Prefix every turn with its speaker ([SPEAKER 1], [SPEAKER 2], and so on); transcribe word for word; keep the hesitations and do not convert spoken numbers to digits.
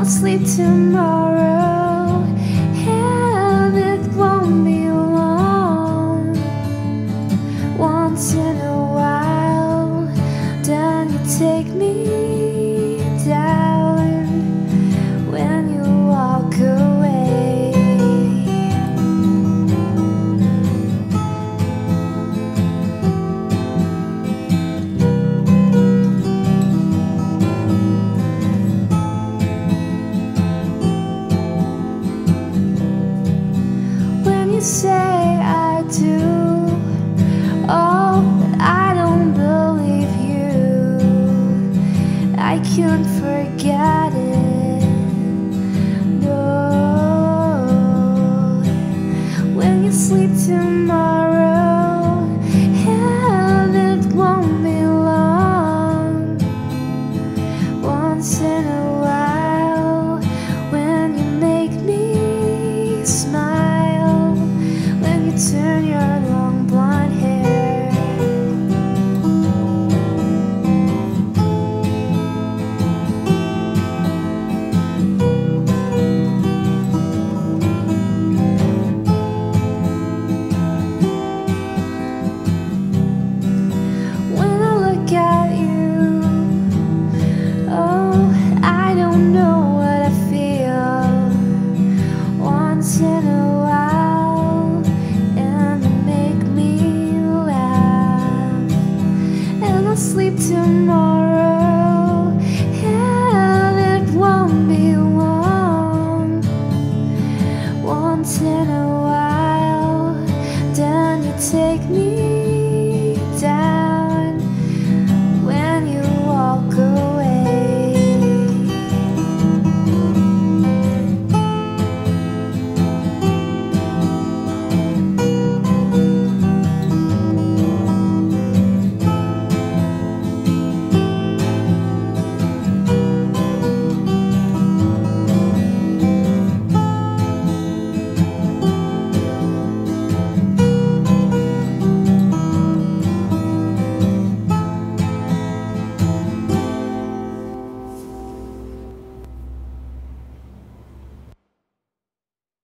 [SPEAKER 1] I'll sleep tomorrow, and it won't be long. Once in a while, then you take me down when you walk away. When you say I do, oh, but I don't believe you. I can't forget